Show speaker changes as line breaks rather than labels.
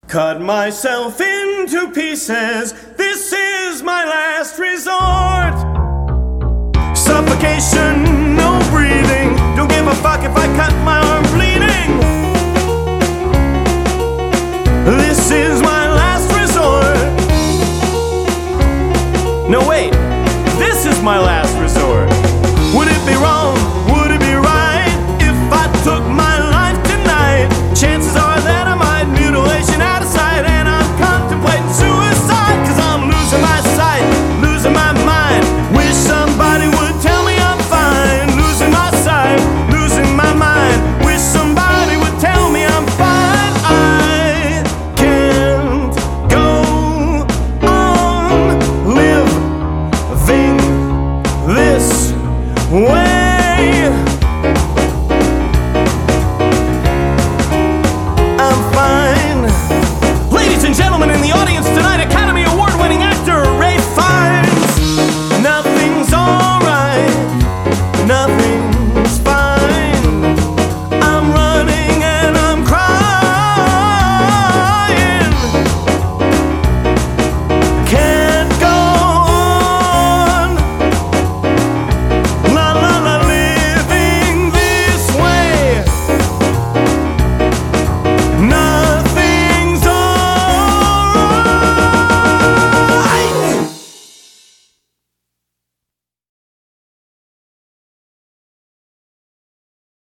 Cut myself into pieces, this is my last resort. Suffocation, no breathing, don't give a fuck if I cut my